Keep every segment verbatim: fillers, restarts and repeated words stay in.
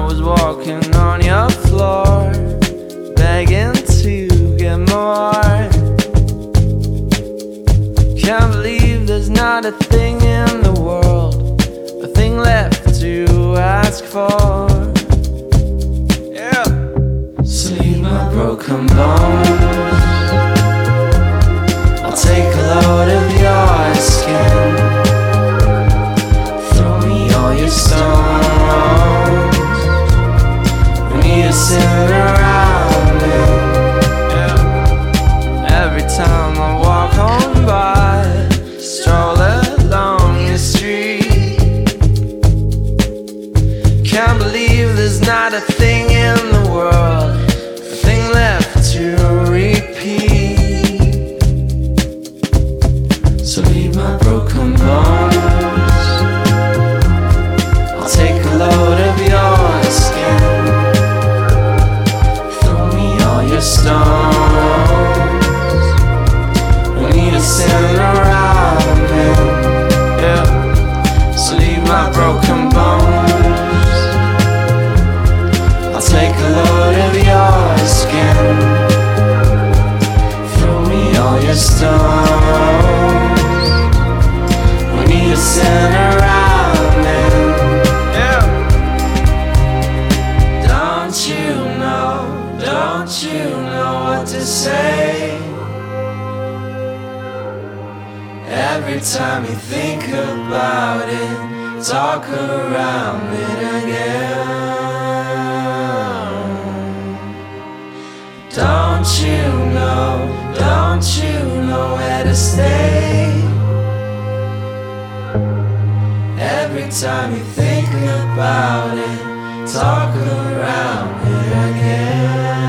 was walking on your floor, begging to get more. Can't believe there's not a thing in the world, a thing left to ask for. Yeah. Sleep my broken bones, I'll take a load of your skin. Throw me all your stones, we need to sit around it. Yeah. Every time I walk home by, stroll along the street, can't believe there's not a thing in the world, a thing left to repeat. So leave my broken bones, I'll take a load of your skin. Throw me all your stones, we need to sit around it. Yeah. So leave my broken bones, I'll take a load of your skin. Throw me all your stones, we need to sit around it. Yeah. Don't you know, don't you know what to say? Every time you think about it, talk around it again. Don't you know, don't you know where to stay? Every time you think about it, talk around it again.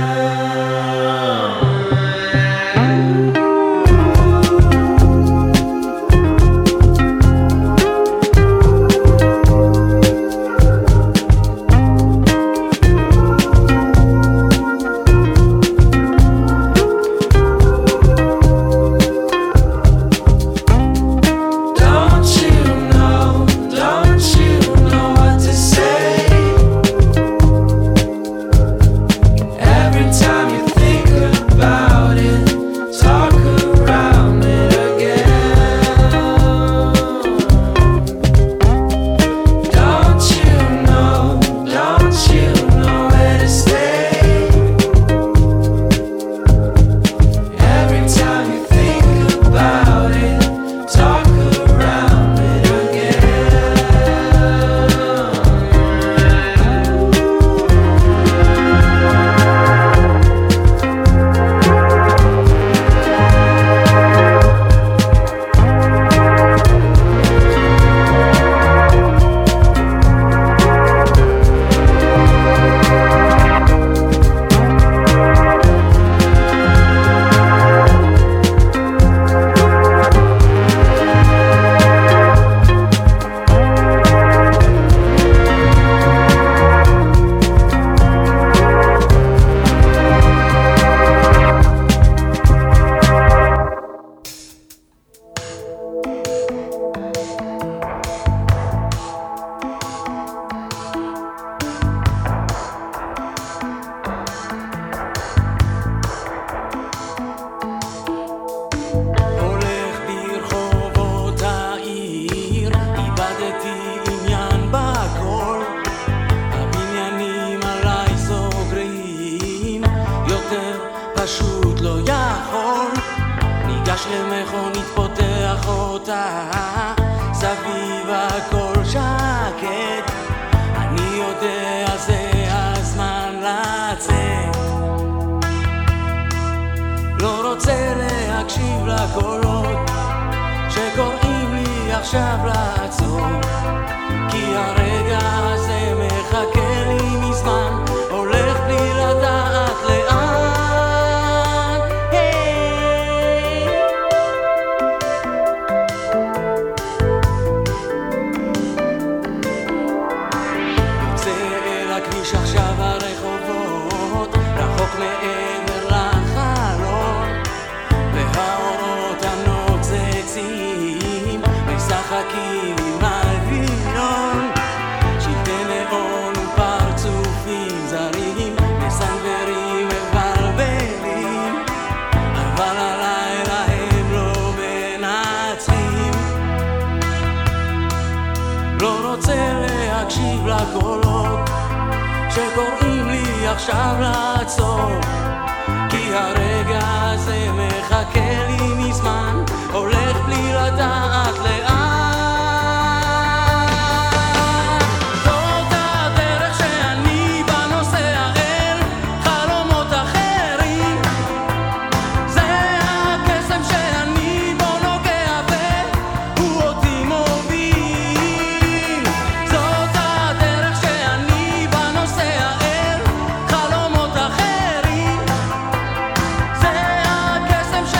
משחקים עם הווילון, שלטי נאון ופרצוף הקולות שקוראים לי עכשיו לעצור, כי הרגע הזה מחכה לי מזמן, הולך בלי לדעת לאן. זאת הדרך שאני בה נוסע אל חלומות אחרים, זה הקסם שאני בו נוגע והוא אותי מוביל. זאת הדרך שאני בה נוסע אל חלומות אחרים, זה הקסם שאני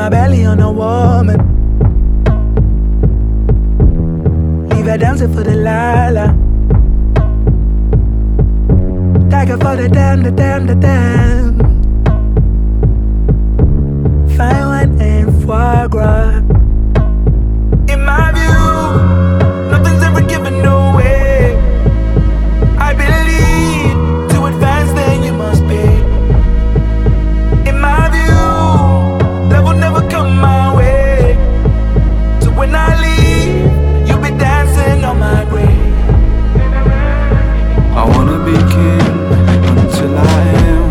my belly on a woman. Leave her dancing for the Lala. Dagger for the damn, the damn, the damn. Fine wine and foie gras. In my view, nothing's ever given away. I believe to advance, then you must pay. In my view, love will never come my way. So when I leave, you'll be dancing on my grave. I wanna be king until I am.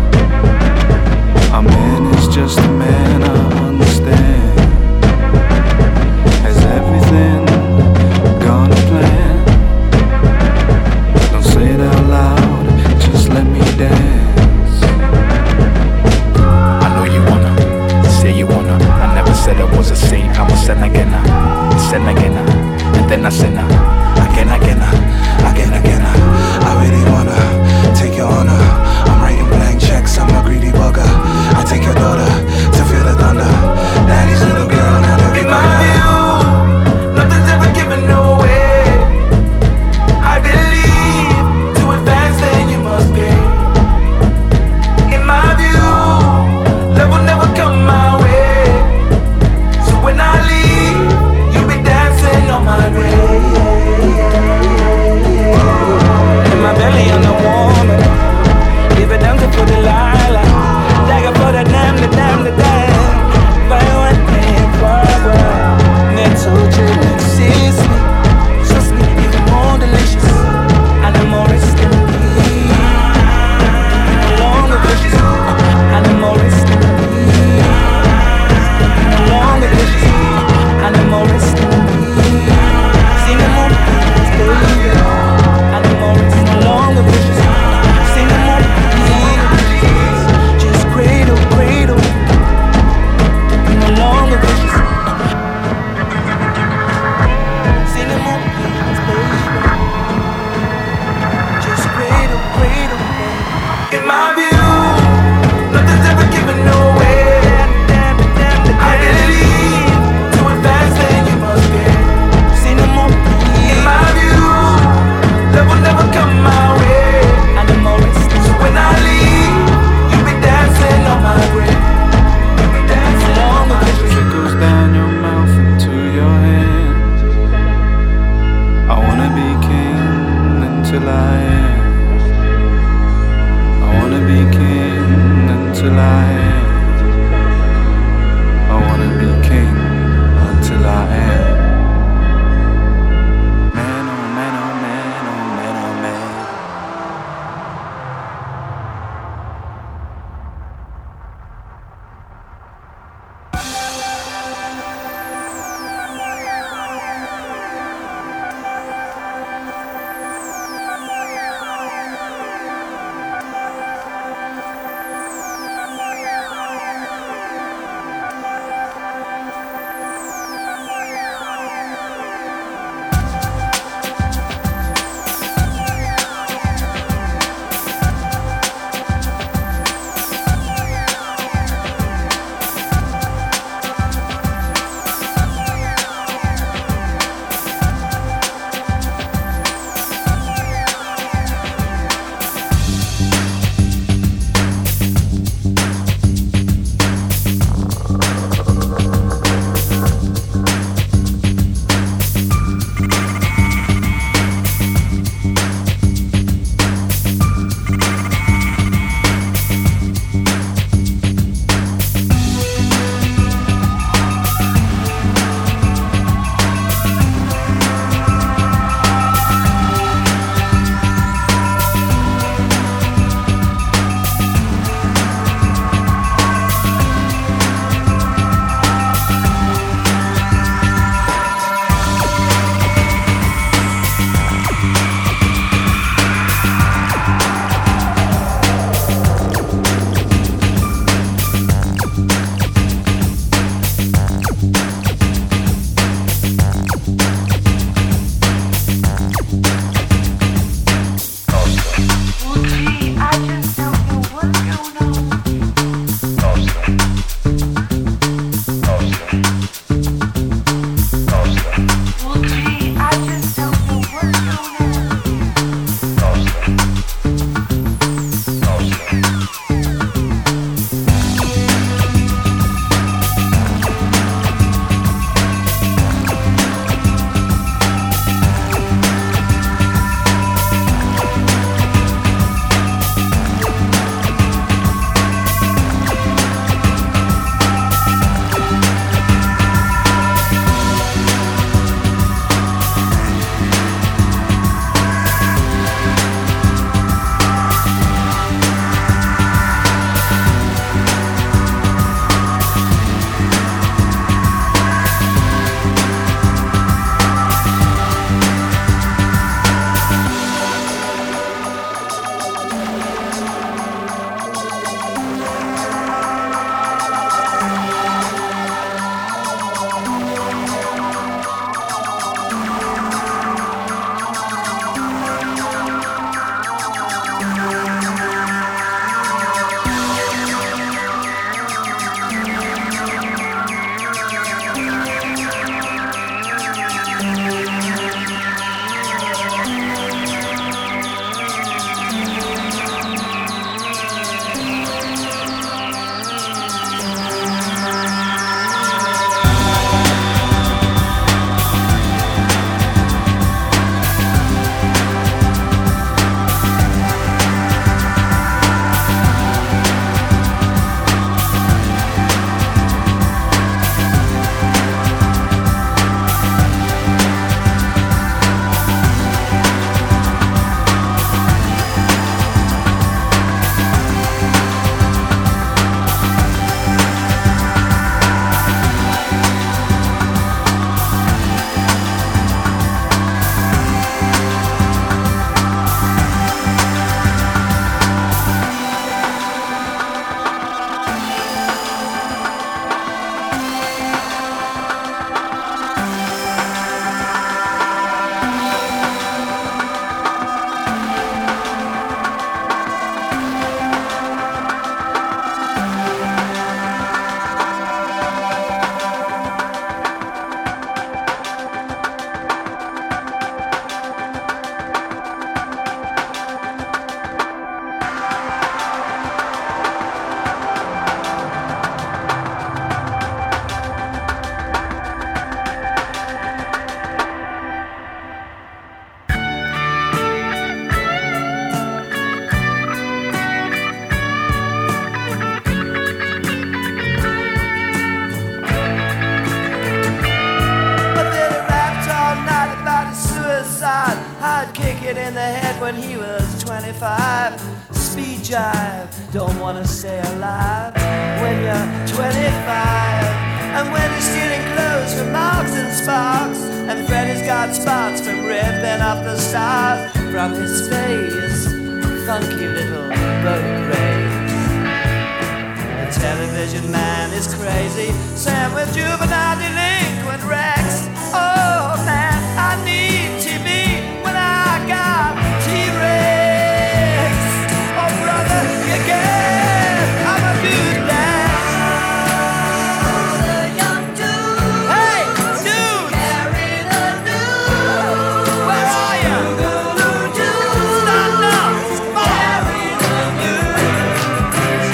A man is just a man, I understand. Has everything gone to plan? Don't say it out loud, just let me dance. I know you wanna, say you wanna. I never said I was a saint, I'm a sin again, sin again, and then I sin again, again, again, again. I really wanna take your honor. I'm writing blank checks, I'm a greedy bugger. I take your daughter to feel the thunder. Daddy's little girl, not every In my view, nothing's ever given away. I believe to advance, then you must pay. In my view, love will never come my way. So when I leave, you'll be dancing on my grave. In my belly on the woman. Leave it down to for the Lala. Dagger for the damn, the damn, the damn. Buy one thing for a while. Next whole chill, next season. Trust me, even more delicious. Animals than me. No longer vicious. Animals than me. No longer vicious. Animals than me. Sing them all, baby. Animals no longer vicious. Sing them all, baby. Just cradle, cradle. No longer vicious. Sing them all, baby. Just cradle, cradle. In my view, nothing's ever given away. I believe to advance, then you must pay. Sing them all, in my view, love will never come my way. So when I leave, you'll be dancing on my grave. You'll be dancing on my grave. Trickles down your mouth into your hands. I wanna be king until I am. I wanna be king until I am. I wanna be king until I am. Man, oh man, oh man, oh man, oh man. hit in the head when he was twenty-five. Speed jive, don't wanna stay alive when you're twenty-five. And when he's stealing clothes from Marks and Sparks, and Freddy's got spots from ripping off the stars from his face, funky little boat race. The television man is crazy, Sam with juvenile delinquent Rex. Oh man, I need T V when I got T-Rex. Oh brother, you get, I'm a dude now. All the young dudes, Hey, dude, carry the news. where are you? Stand up, come on. Carry the news.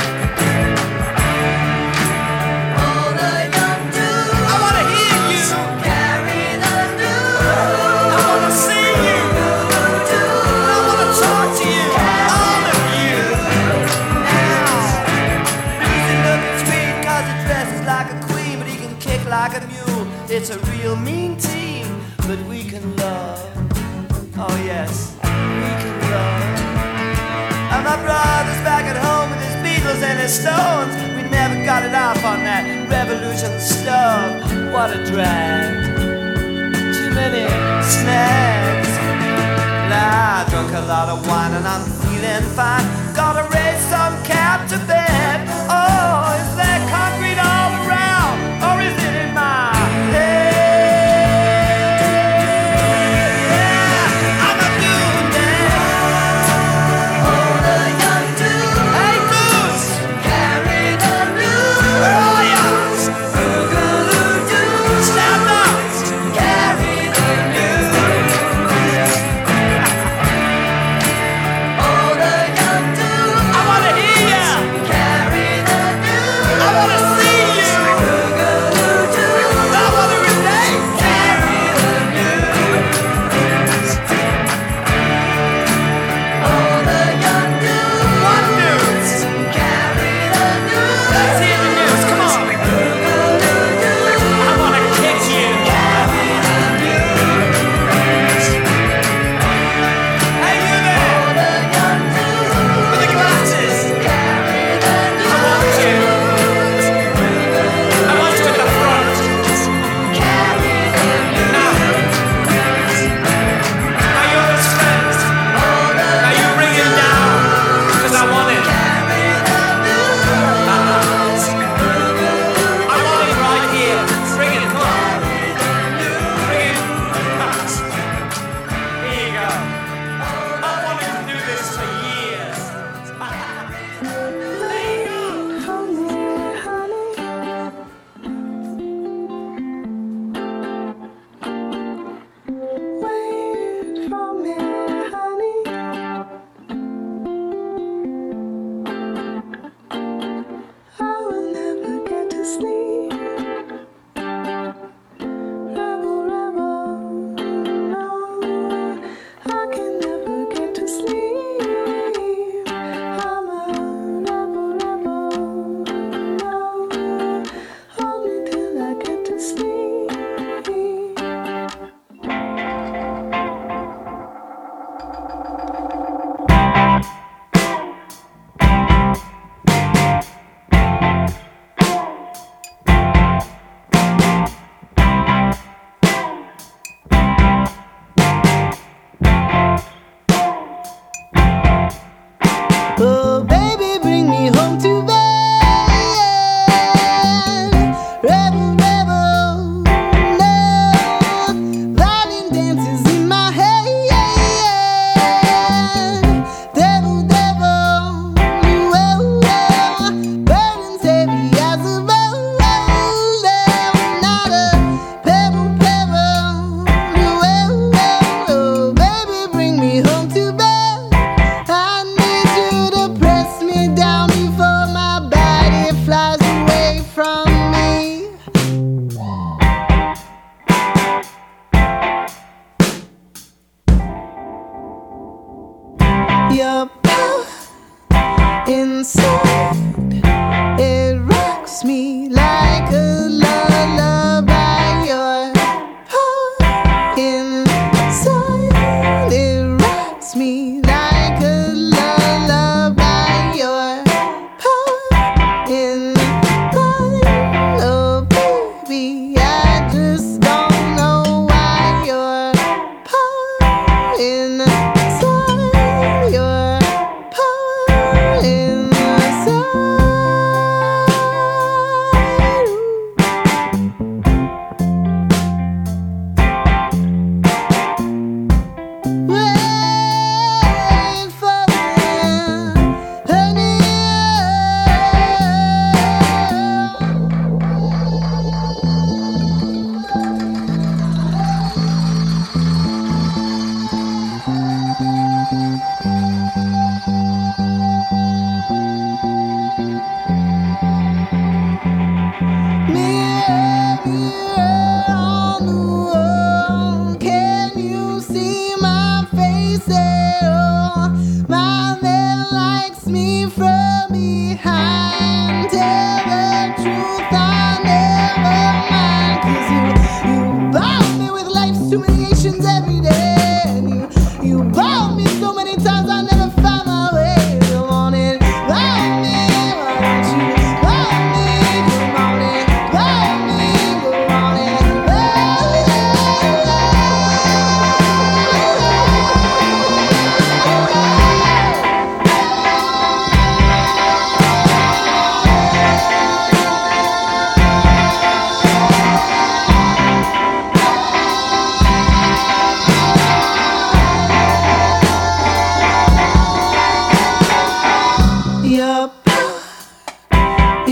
All the young dudes, I wanna hear you, carry the I wanna see you, I wanna talk to you, all of you. Now, Lucy looking sweet 'cause he dresses like a queen, but he can kick like a mule. It's a real mean team, but we can love. Oh yes, we can love. And my brother's back at home with his Beatles and his Stones. We never got it off on that revolution stuff. What a drag. Too many snags. Well, I drunk a lot of wine and I'm feeling fine. Gotta raise some cap to bed. Oh, is there concrete all around, or is it in my head? Yeah, I'm a dude now. all the young dudes, Hey dudes, carry the where news. are ya? Boogaloo-doo, Stand up. carry the news. All the young dudes, I wanna hear ya. carry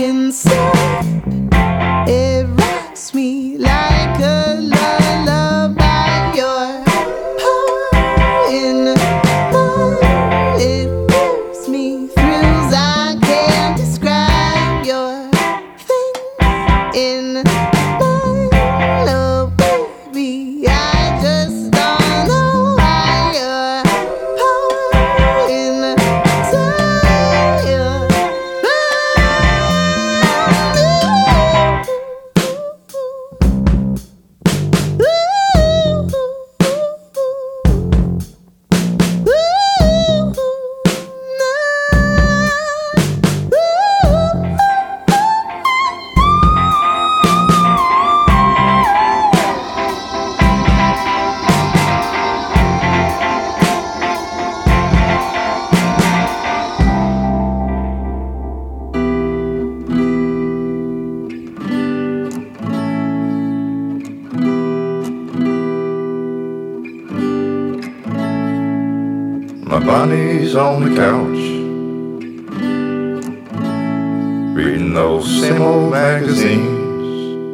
inside. It rocks me like a lullaby. Your power in mine, it gives me thrills I can't describe. Your thing in mine, oh baby, I just don't know why. Your power inside your My Bonnie's on the couch, reading those same old magazines.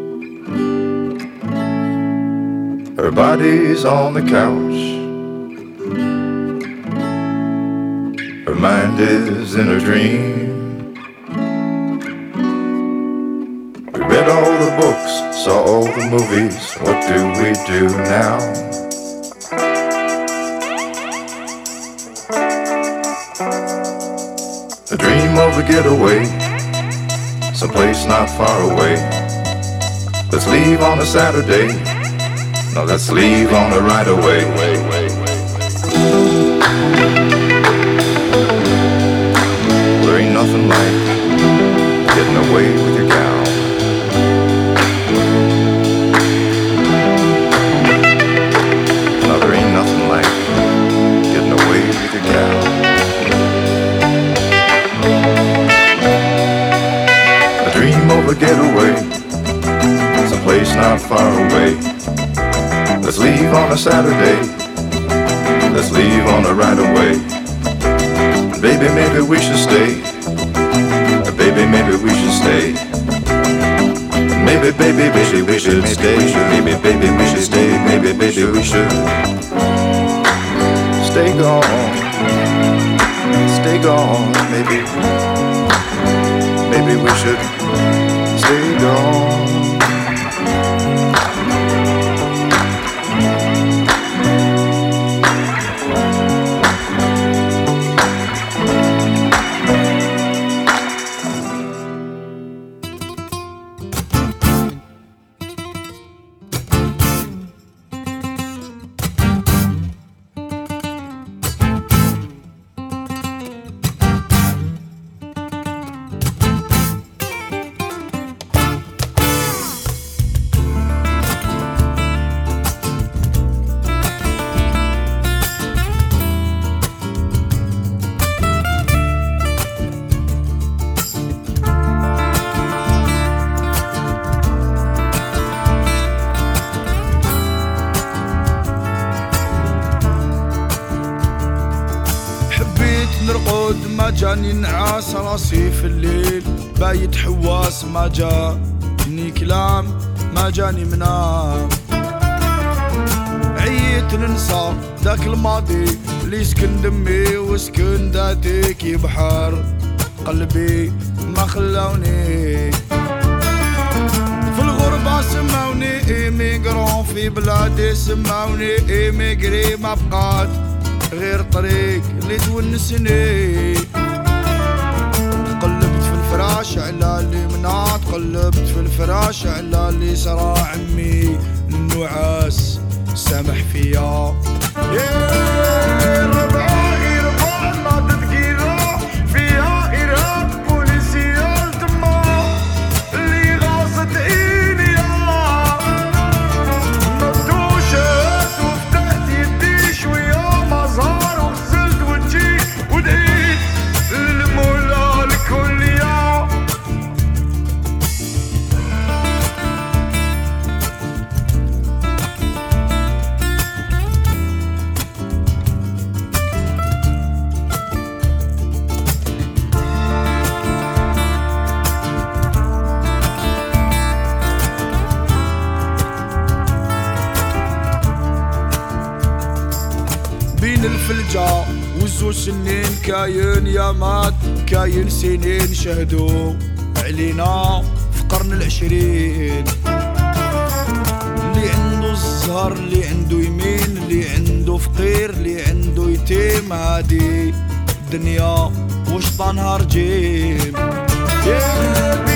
Her body's on the couch, her mind is in a dream. We read all the books, saw all the movies, what do we do now? A dream of a getaway, someplace not far away. Let's leave on a Saturday, no, let's leave on a right away. There ain't nothing like getting away with your gal. No, there ain't nothing like getting away with your gal. Dream of a getaway, someplace not far away. Let's leave on a Saturday, let's leave on a right away. Baby, maybe we should stay, baby, maybe we should stay. Maybe, baby, baby, we should stay. Maybe, baby, we should stay. Maybe, baby, we should stay gone, stay gone, maybe. Maybe we should stay gone. ما جاني نعاس راسي في الليل بايت حواس ما جاني كلام ما جاني منام عييت ننسى ذاك الماضي اللي سكن دمي وسكن ذاتي كي بحر قلبي ما خلاوني في الغربة سماوني ايميغرون في بلادي سماوني ايميغري ما بقات غير طريق اللي تونسني قلبت في الفراش على اللي مناط قلبت في الفراش على اللي سرى عمي النعاس سامح فيا ربعة غير بعض تثقيلة فيها إرهاب بوليسية الدماء اللي غاصت عينيا مردوشات وفتحت يدي شوية مزار وغسلت وجهي ودعيت المولى الكلية جا وزو سنين كاين يا مات كاين سنين شهدوا علينا في قرن العشرين اللي عنده الزهر اللي عنده يمين اللي عنده فقير اللي عنده يتيم هادي الدنيا وشطانها رجيم